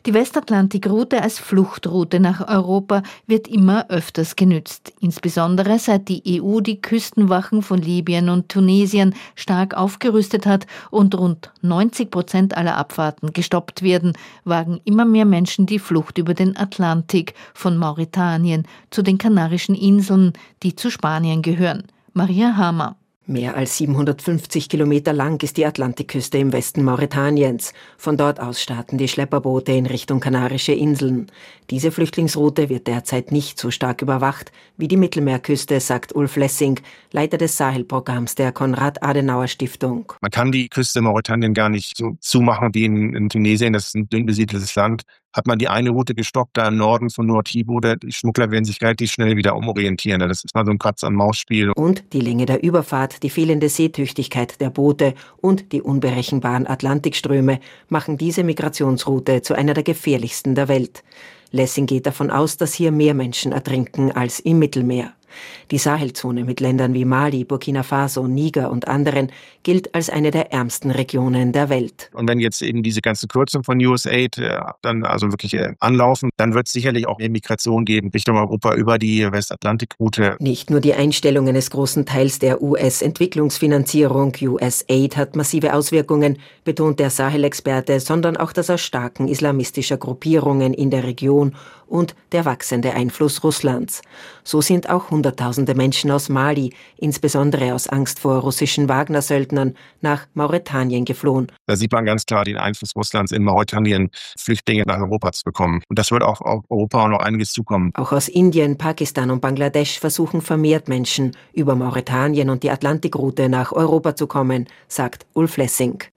Die Westatlantikroute als Fluchtroute nach Europa wird immer öfters genützt, insbesondere seit die EU die Küstenwachen von Libyen und Tunesien stark aufgerüstet hat und rund 90% aller Abfahrten gestoppt werden, wagen immer mehr Menschen die Flucht über den Atlantik von Mauretanien zu den Kanarischen Inseln, die zu Spanien gehören. Maria Hamer. Mehr als 750 Kilometer lang ist die Atlantikküste im Westen Mauretaniens. Von dort aus starten die Schlepperboote in Richtung Kanarische Inseln. Diese Flüchtlingsroute wird derzeit nicht so stark überwacht wie die Mittelmeerküste, sagt Ulf Lessing, Leiter des Sahel-Programms der Konrad-Adenauer-Stiftung. Man kann die Küste Mauretanien gar nicht so zumachen wie in Tunesien, das ist ein dünn besiedeltes Land. Hat man die eine Route gestoppt, da im Norden von Nord-Djibouti, die Schmuggler werden sich relativ schnell wieder umorientieren. Das ist mal so ein Katz-an-Maus-Spiel. Und die Länge der Überfahrt, die fehlende Seetüchtigkeit der Boote und die unberechenbaren Atlantikströme machen diese Migrationsroute zu einer der gefährlichsten der Welt. Lessing geht davon aus, dass hier mehr Menschen ertrinken als im Mittelmeer. Die Sahelzone mit Ländern wie Mali, Burkina Faso, Niger und anderen gilt als eine der ärmsten Regionen der Welt. Und wenn jetzt eben diese ganzen Kürzungen von USAID dann also wirklich anlaufen, dann wird es sicherlich auch Migration geben Richtung Europa über die Westatlantikroute. Nicht nur die Einstellung eines großen Teils der US-Entwicklungsfinanzierung USAID hat massive Auswirkungen, betont der Sahel-Experte, sondern auch das Erstarken islamistischer Gruppierungen in der Region und der wachsende Einfluss Russlands. So sind auch Hunderttausende Menschen aus Mali, insbesondere aus Angst vor russischen Wagner-Söldnern, nach Mauretanien geflohen. Da sieht man ganz klar den Einfluss Russlands in Mauretanien, Flüchtlinge nach Europa zu bekommen. Und das wird auch auf Europa noch einiges zukommen. Auch aus Indien, Pakistan und Bangladesch versuchen vermehrt Menschen, über Mauretanien und die Atlantikroute nach Europa zu kommen, sagt Ulf Lessing.